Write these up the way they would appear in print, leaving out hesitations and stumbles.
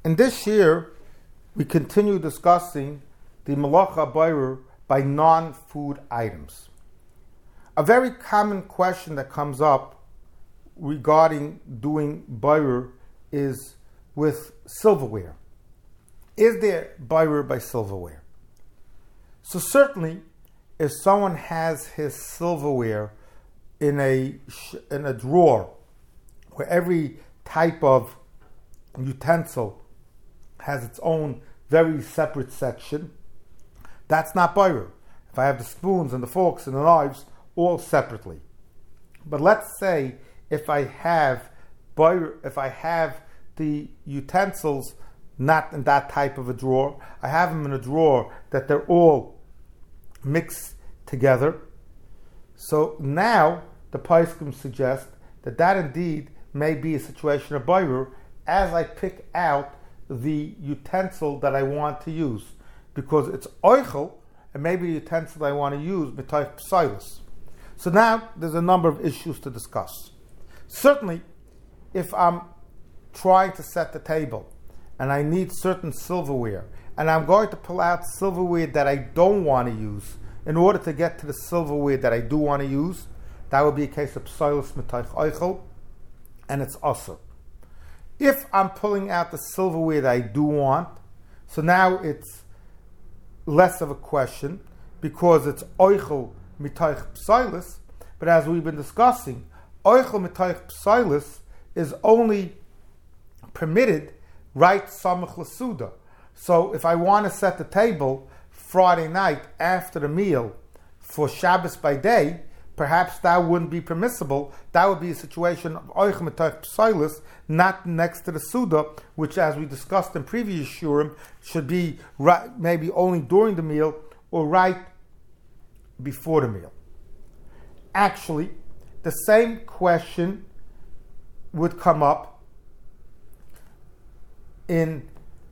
In this year, we continue discussing the Malacha Boirer by non-food items. A very common question that comes up regarding doing Boirer is with silverware. Is there Boirer by silverware? So certainly, if someone has his silverware in a drawer where every type of utensil has its own very separate section, that's not Boirer. If I have the spoons and the forks and the knives all separately. But let's say if I have the utensils not in that type of a drawer, I have them in a drawer that they're all mixed together. So now the Poskim suggest that indeed may be a situation of Boirer as I pick out the utensil that I want to use, because it's oichel and maybe a utensil I want to use b'toich psilus. So now there's a number of issues to discuss. Certainly, if I'm trying to set the table and I need certain silverware and I'm going to pull out silverware that I don't want to use in order to get to the silverware that I do want to use, that would be a case of psilus b'toich oichel, and it's asur. If I'm pulling out the silverware that I do want, so now it's less of a question because it's oichel mitoich psilus. But as we've been discussing, oichel mitoich psilus is only permitted right samach l'suda. So if I want to set the table Friday night after the meal for Shabbos by day, perhaps that wouldn't be permissible. That would be a situation of oichel mitoich psilus, not next to the Suda, which, as we discussed in previous shurim, should be right, maybe only during the meal or right before the meal. Actually, the same question would come up in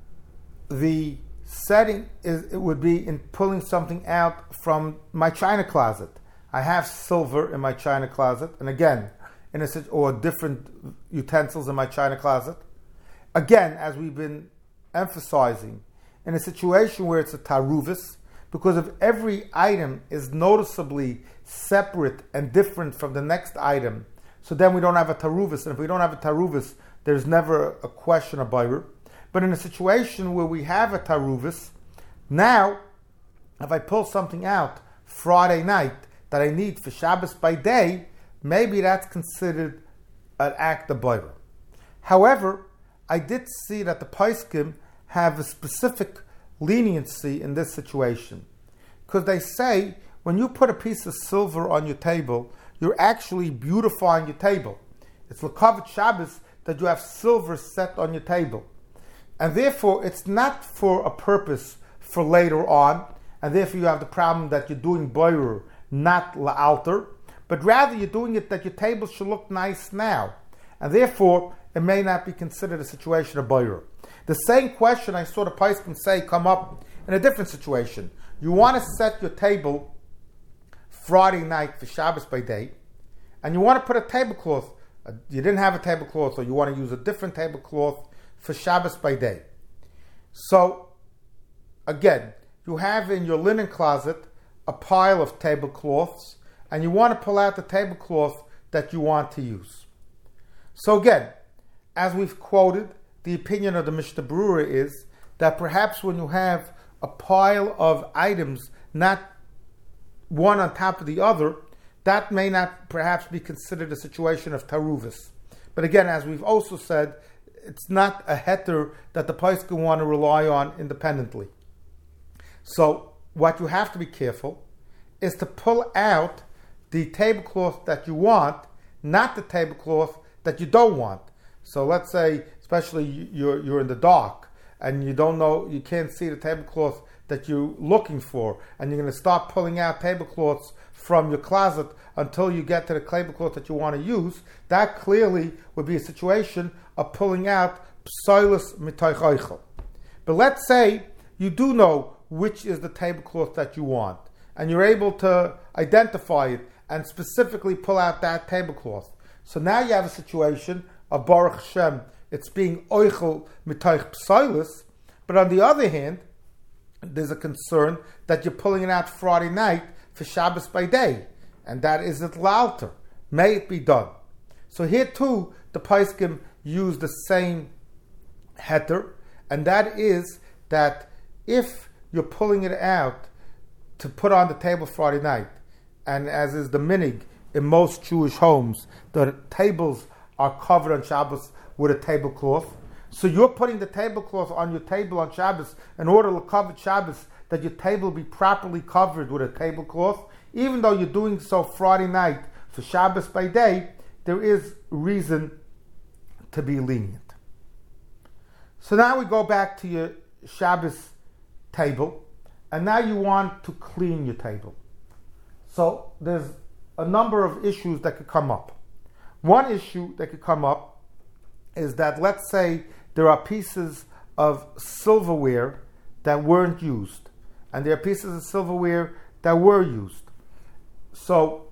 the setting, it would be in pulling something out from my china closet. I have silver in my china closet, and again, or different utensils in my china closet. Again, as we've been emphasizing, in a situation where it's a taruvis, because if every item is noticeably separate and different from the next item, so then we don't have a taruvis, and if we don't have a taruvis, there's never a question of Boirer. But in a situation where we have a taruvis, now, if I pull something out Friday night that I need for Shabbos by day, maybe that's considered an act of Boirer. However, I did see that the Poskim have a specific leniency in this situation, because they say when you put a piece of silver on your table, you're actually beautifying your table. It's l'kavod Shabbos that you have silver set on your table, and therefore it's not for a purpose for later on, and therefore you have the problem that you're doing Boirer, not la'alter, but rather you're doing it that your table should look nice now, and therefore it may not be considered a situation of Boirer. The same question I saw the Poskim say come up in a different situation. You want to set your table Friday night for Shabbos by day, and you want to put a tablecloth. You didn't have a tablecloth, or you want to use a different tablecloth for Shabbos by day. So, again, you have in your linen closet a pile of tablecloths, and you want to pull out the tablecloth that you want to use. So again, as we've quoted, the opinion of the Mishnah Berurah is that perhaps when you have a pile of items, not one on top of the other, that may not perhaps be considered a situation of taruvis. But again, as we've also said, it's not a heter that the Poskim want to rely on independently. So what you have to be careful is to pull out the tablecloth that you want, not the tablecloth that you don't want. So let's say, especially you're in the dark and you don't know, you can't see the tablecloth that you're looking for, and you're going to start pulling out tablecloths from your closet until you get to the tablecloth that you want to use. That clearly would be a situation of pulling out psilus mitoich oichel. But let's say you do know which is the tablecloth that you want, and you're able to identify it and specifically pull out that tablecloth. So now you have a situation of Baruch Hashem, it's being oichel mitoich psoilus, but on the other hand, there's a concern that you're pulling it out Friday night for Shabbos by day, and that isn't l'alter. May it be done. So here too, the Paiskim use the same heter, and that is that if you're pulling it out to put on the table Friday night, and as is the minig in most Jewish homes, the tables are covered on Shabbos with a tablecloth. So you're putting the tablecloth on your table on Shabbos in order to cover Shabbos, that your table be properly covered with a tablecloth. Even though you're doing so Friday night for Shabbos by day, there is reason to be lenient. So now we go back to your Shabbos table, and now you want to clean your table. So there's a number of issues that could come up. One issue that could come up is that, let's say there are pieces of silverware that weren't used, and there are pieces of silverware that were used. So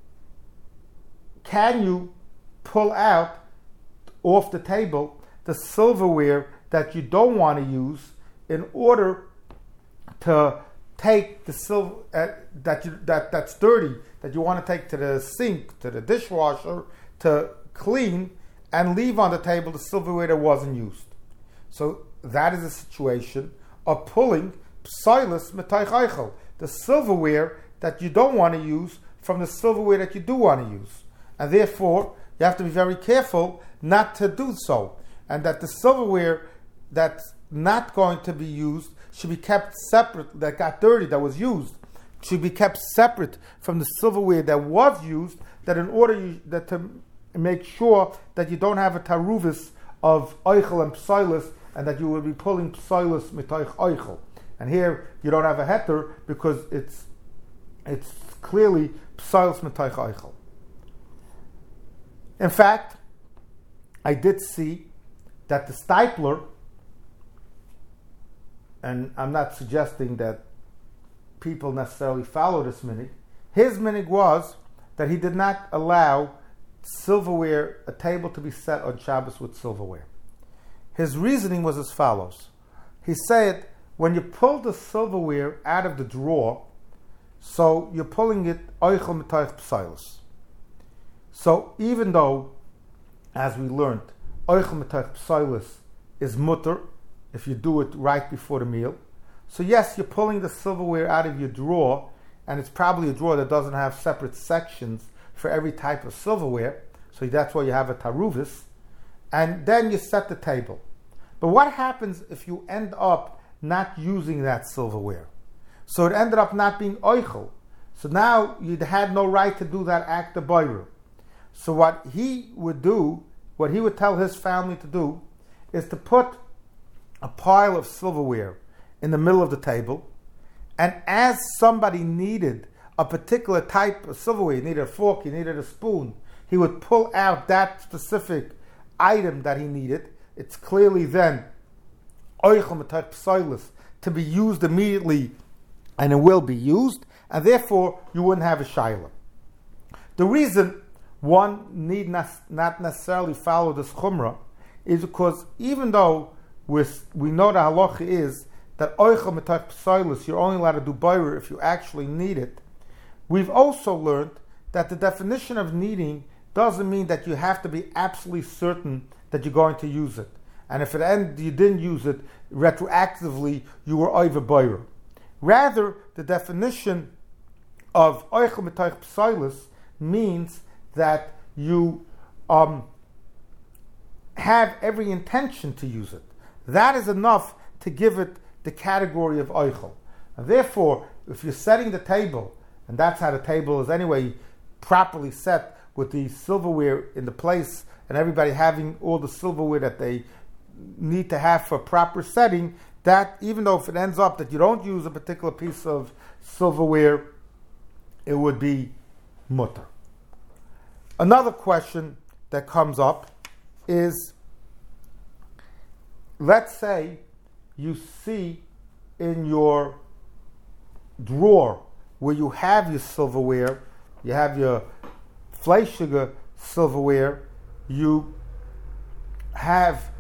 can you pull out off the table the silverware that you don't want to use in order to take the silver that's dirty, that you want to take to the sink, to the dishwasher to clean, and leave on the table the silverware that wasn't used? So that is a situation of pulling psoilus mitoich oichel, the silverware that you don't want to use from the silverware that you do want to use. And therefore, you have to be very careful not to do so. And that the silverware that's not going to be used should be kept separate, that got dirty, that was used, should be kept separate from the silverware that was used, that in order that to make sure that you don't have a taruvis of oichel and psoilus, and that you will be pulling psoilus mitoich oichel. And here you don't have a heter because it's clearly psoilus mitoich oichel. In fact, I did see that the stipler, and I'm not suggesting that people necessarily follow this minig, his minig was that he did not allow silverware, a table to be set on Shabbos with silverware. His reasoning was as follows. He said, when you pull the silverware out of the drawer, so you're pulling it oichel mitoich psoilus. So even though, as we learned, oichel mitoich psoilus is mutter if you do it right before the meal. So yes, you're pulling the silverware out of your drawer, and it's probably a drawer that doesn't have separate sections for every type of silverware. So that's why you have a taruvis. And then you set the table. But what happens if you end up not using that silverware? So it ended up not being oichel. So now you had no right to do that act of boirer. So what he would do, what he would tell his family to do, is to put a pile of silverware in the middle of the table, and as somebody needed a particular type of silverware, you needed a fork, you needed a spoon, he would pull out that specific item that he needed. It's clearly then oichel mitoich psoilus to be used immediately, and it will be used, and therefore you wouldn't have a shaila. The reason one need not necessarily follow this chumrah is because even though we know the halacha is that oichel mitoich psoilus, you're only allowed to do boirer if you actually need it, we've also learned that the definition of needing doesn't mean that you have to be absolutely certain that you're going to use it. And if you didn't use it, retroactively you were over boirer. Rather, the definition of oichel mitoich psoilus means that you have every intention to use it. That is enough to give it the category of oichel. And therefore, if you're setting the table, and that's how the table is anyway properly set, with the silverware in the place and everybody having all the silverware that they need to have for proper setting, that even though if it ends up that you don't use a particular piece of silverware, it would be mutter. Another question that comes up is, let's say you see in your drawer where you have your silverware, you have your fleischiger silverware, you have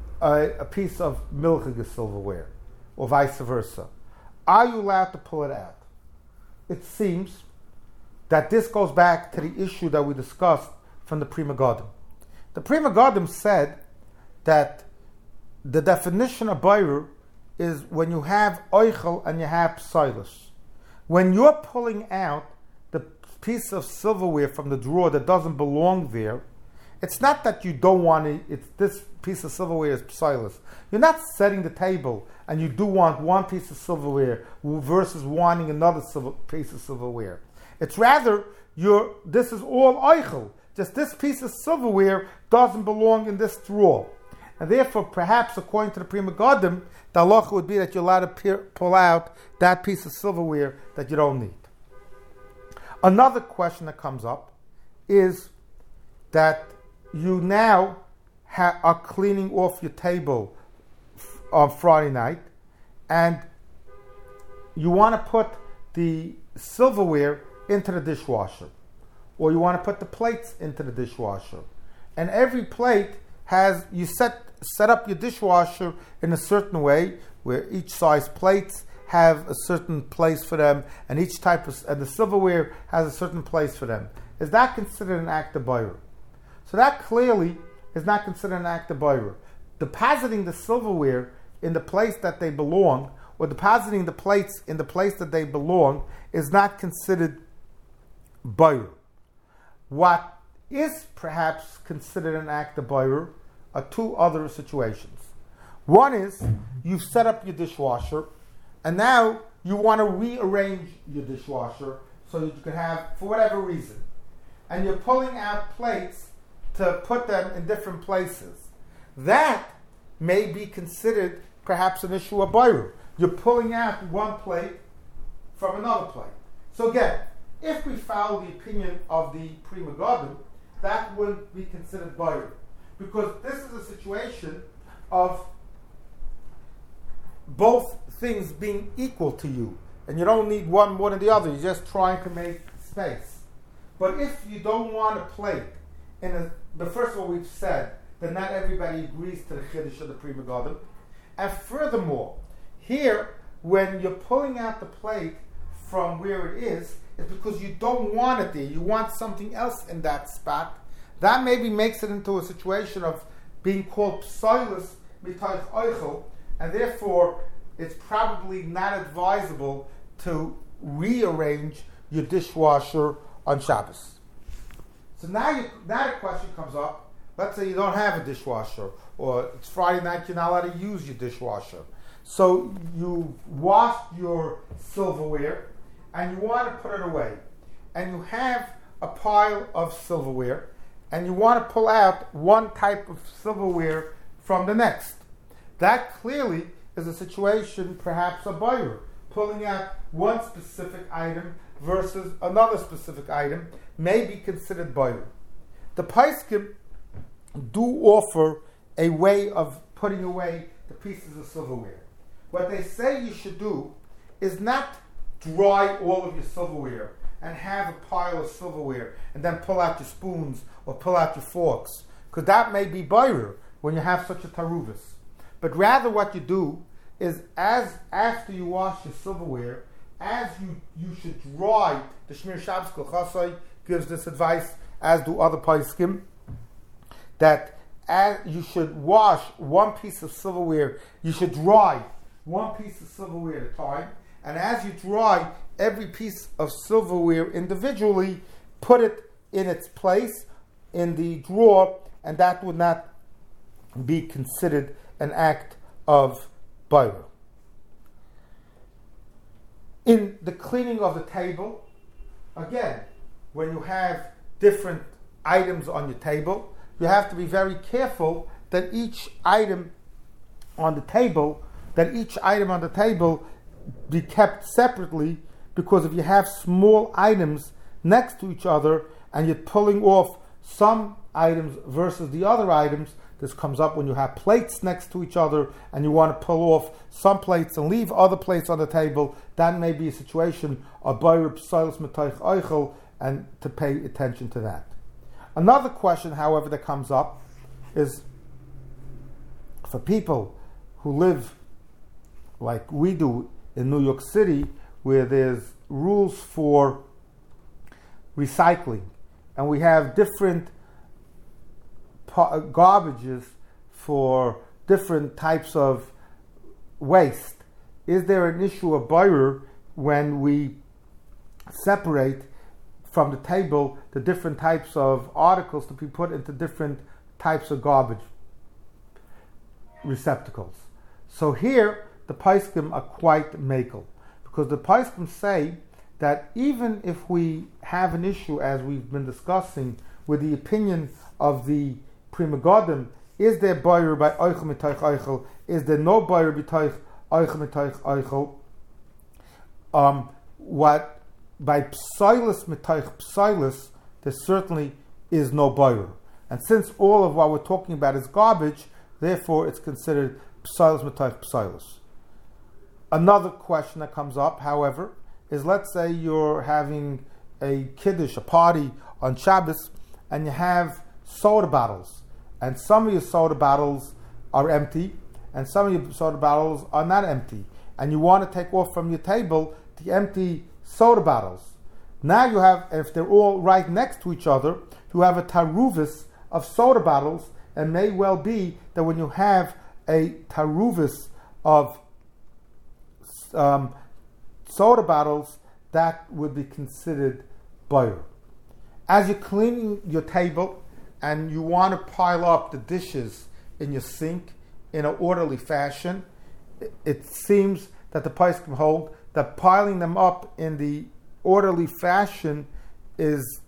a piece of milchige silverware, or vice versa. Are you allowed to pull it out? It seems that this goes back to the issue that we discussed from the Pri Megadim. The Pri Megadim said that the definition of Bairur is when you have oichel and you have psilus. When you're pulling out the piece of silverware from the drawer that doesn't belong there, it's not that you don't want it, it's this piece of silverware is psilus. You're not setting the table and you do want one piece of silverware versus wanting another piece of silverware. It's rather, this is all oichel. Just this piece of silverware doesn't belong in this drawer. And therefore, perhaps according to the Pri Megadim, the halacha would be that you're allowed to pull out that piece of silverware that you don't need. Another question that comes up is that you now are cleaning off your table on Friday night, and you want to put the silverware into the dishwasher, or you want to put the plates into the dishwasher. And every plate has, you set up your dishwasher in a certain way, where each size plates have a certain place for them, and each type of, and the silverware has a certain place for them. Is that considered an act of Bairur? So that clearly is not considered an act of Bairur. Depositing the silverware in the place that they belong, or depositing the plates in the place that they belong, is not considered Bairur. What is perhaps considered an act of Bairur are two other situations. One is you've set up your dishwasher, and now you want to rearrange your dishwasher so that you can have, for whatever reason, and you're pulling out plates to put them in different places. That may be considered perhaps an issue of Bairur. You're pulling out one plate from another plate. So again, if we follow the opinion of the Pri Megadim, that wouldn't be considered Bairur. Because this is a situation of both things being equal to you. And you don't need one more than the other. You're just trying to make space. But if you don't want a plate, but first of all, we've said that not everybody agrees to the Chiddush of the Pri Megadim. And furthermore, here, when you're pulling out the plate from where it is, it's because you don't want it there. You want something else in that spot. That maybe makes it into a situation of being called psilus mitaych oichel, and therefore it's probably not advisable to rearrange your dishwasher on Shabbos. So now a question comes up. Let's say you don't have a dishwasher, or it's Friday night, you're not allowed to use your dishwasher. So you washed your silverware, and you want to put it away. And you have a pile of silverware, and you want to pull out one type of silverware from the next. That clearly is a situation, perhaps a Bairur, pulling out one specific item versus another specific item may be considered Bairur. The Paiskim do offer a way of putting away the pieces of silverware. What they say you should do is not dry all of your silverware and have a pile of silverware and then pull out your spoons or pull out your forks, because that may be Bairur when you have such a taruvus. But rather what you do is, as after you wash your silverware, as you should dry, the Shmir Shabbos Kol Chasai gives this advice, as do other Paiskim, that as you should wash one piece of silverware, you should dry one piece of silverware at a time, and as you dry every piece of silverware individually, put it in its place in the drawer, and that would not be considered an act of Bairur. In the cleaning of the table, again, when you have different items on your table, you have to be very careful that each item on the table be kept separately, because if you have small items next to each other and you're pulling off some items versus the other items, this comes up when you have plates next to each other and you want to pull off some plates and leave other plates on the table. That may be a situation of Bairur psilus mitaych oichel, and to pay attention to that. Another question, however, that comes up is for people who live like we do in New York City, where there's rules for recycling, and we have different garbages for different types of waste. Is there an issue of boirer when we separate from the table the different types of articles to be put into different types of garbage receptacles? So here the Paiskim are quite makel, because the Paiskim say that even if we have an issue, as we've been discussing, with the opinion of the Pri Megadim, is there boirer by oichel mitoich oichel? Is there no boirer bitoich oichel mitoich oichel? What by psilus mitoich psilus, there certainly is no boirer. And since all of what we're talking about is garbage, therefore it's considered psilus mitoich psilus. Another question that comes up, however, is, let's say you're having a kiddush, a party on Shabbos, and you have soda bottles, and some of your soda bottles are empty, and some of your soda bottles are not empty, and you want to take off from your table the empty soda bottles. Now you have, if they're all right next to each other, you have a taruvis of soda bottles, and may well be that when you have a taruvis of soda bottles, that would be considered boirer. As you're cleaning your table and you want to pile up the dishes in your sink in an orderly fashion, it seems that the Paiskim hold that piling them up in the orderly fashion is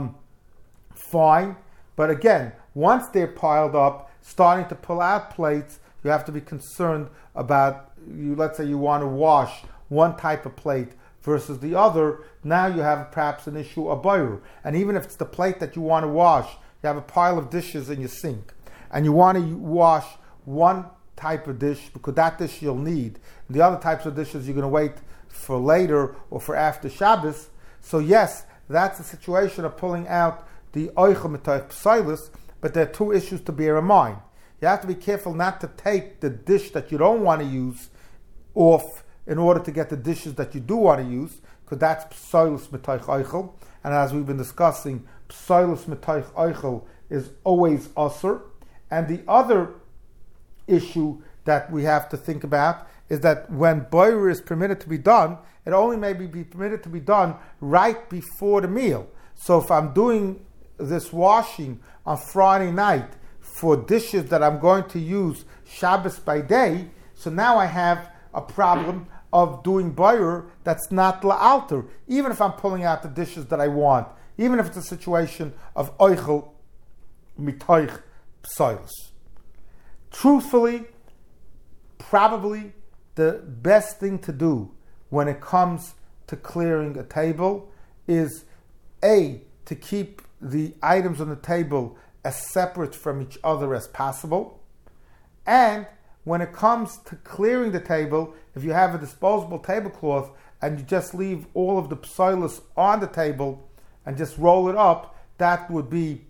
fine. But again, once they're piled up, starting to pull out plates, you have to be concerned about, let's say you want to wash one type of plate versus the other. Now you have perhaps an issue of boirer. And even if it's the plate that you want to wash, you have a pile of dishes in your sink, and you want to wash one type of dish because that dish you'll need. And the other types of dishes you're going to wait for later or for after Shabbos. So yes, that's a situation of pulling out the oichel mitoich psilus, but there are two issues to bear in mind. You have to be careful not to take the dish that you don't want to use off in order to get the dishes that you do want to use, because that's psilus mitoich oichel. And as we've been discussing, psilus mitoich oichel is always usher. And the other issue that we have to think about is that when boirer is permitted to be done, it only may be permitted to be done right before the meal. So if I'm doing this washing on Friday night for dishes that I'm going to use Shabbos by day, so now I have a problem of doing boirer that's not la'alter, even if I'm pulling out the dishes that I want, even if it's a situation of oichel mitoich psilus. Truthfully, probably the best thing to do when it comes to clearing a table is to keep the items on the table as separate from each other as possible. And when it comes to clearing the table, if you have a disposable tablecloth and you just leave all of the psilus on the table and just roll it up, that would be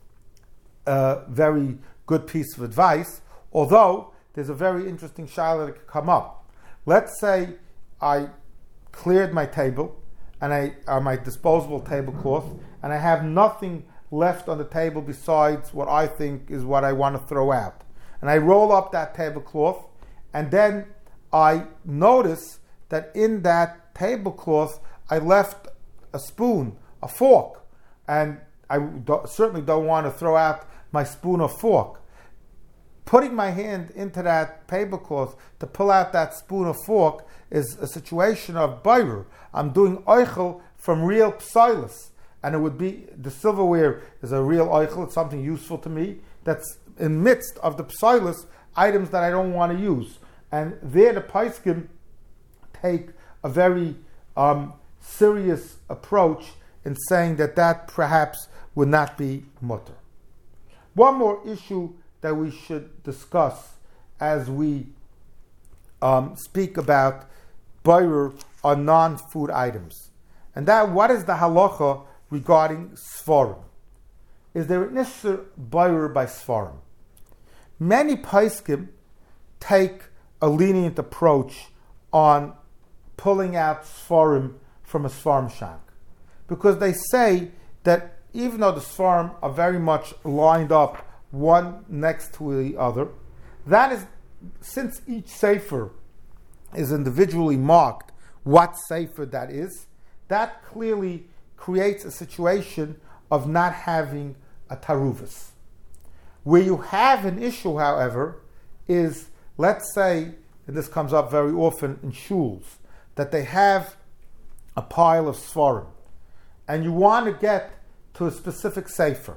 a very good piece of advice. Although there's a very interesting shaila that could come up. Let's say I cleared my table and my disposable tablecloth, and I have nothing left on the table besides what I think is what I want to throw out. And I roll up that tablecloth, and then I notice that in that tablecloth I left a spoon, a fork, and I certainly don't want to throw out my spoon or fork. Putting my hand into that tablecloth to pull out that spoon or fork is a situation of boirer. I'm doing oichel from real psilus, and it would be, the silverware is a real oichel, it's something useful to me, that's in midst of the psilus, items that I don't want to use. And there the Paiskim take a very serious approach in saying that perhaps would not be mutter. One more issue that we should discuss as we speak about boirer on non-food items. And that, what is the halacha regarding svarim? Is there an issur boirer by svarim? Many paiskim take a lenient approach on pulling out Sfarim from a Sfarim shank. Because they say that even though the Sfarim are very much lined up one next to the other, that is, since each Sefer is individually marked what Sefer that is, that clearly creates a situation of not having a Taruvus. Where you have an issue, however, is, let's say, and this comes up very often in shuls, that they have a pile of Sfarim, and you want to get to a specific Sefer.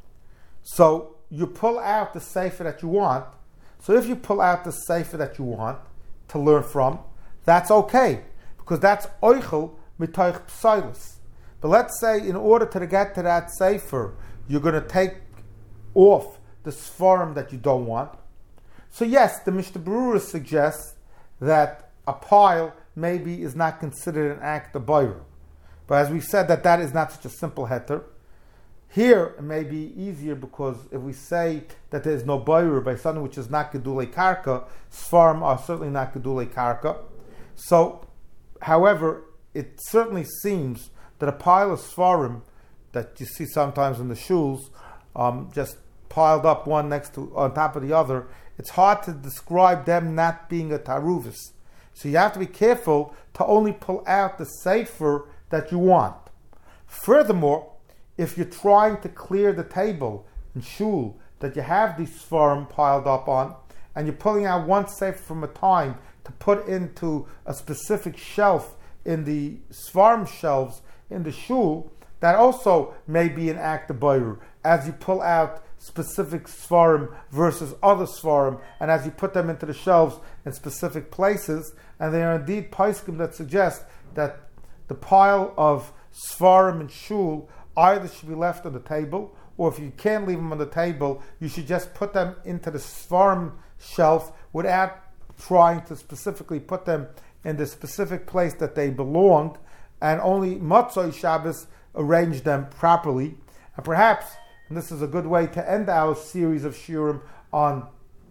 So you pull out the Sefer that you want. So if you pull out the Sefer that you want to learn from, that's okay, because that's oichel mitoich psilus. But let's say in order to get to that Sefer, you're going to take off the Sfarim that you don't want. So yes, the Mishnah Berurah suggests that a pile maybe is not considered an act of boirer. But as we said, that is not such a simple heter. Here it may be easier because if we say that there is no boirer by something which is not gedulei karka, Sfarim are certainly not gedulei karka. So, however, it certainly seems that a pile of Sfarim that you see sometimes in the shuls, just piled up one on top of the other, it's hard to describe them not being a taruvis. So you have to be careful to only pull out the sefer that you want. Furthermore, if you're trying to clear the table in shul that you have these Sfarim piled up on, and you're pulling out one sefer from a time to put into a specific shelf in the Sfarim shelves in the shul, that also may be an act of boirer, as you pull out specific Sfarim versus other Sfarim, and as you put them into the shelves in specific places. And there are indeed poskim that suggest that the pile of Sfarim and shul either should be left on the table, or if you can't leave them on the table, you should just put them into the Sfarim shelf without trying to specifically put them in the specific place that they belonged, and only Motzoi Shabbos arrange them properly. And perhaps, and this is a good way to end our series of shiurim on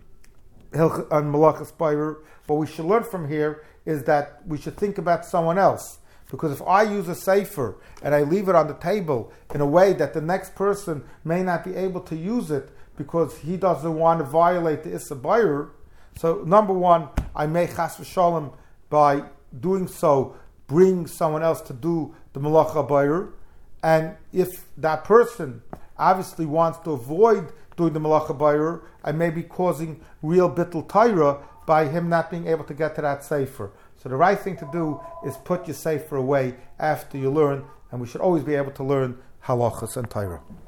Malachas Boirer, what we should learn from here is that we should think about someone else. Because if I use a sefer and I leave it on the table in a way that the next person may not be able to use it because he doesn't want to violate the Issa Boirer, so number one, I may chas v'shalom by doing so bring someone else to do the Malacha Boirer. And if that person obviously wants to avoid doing the Malacha Boirer, I may be causing real bittul Torah by him not being able to get to that sefer. So the right thing to do is put your sefer away after you learn, and we should always be able to learn halachas and Torah.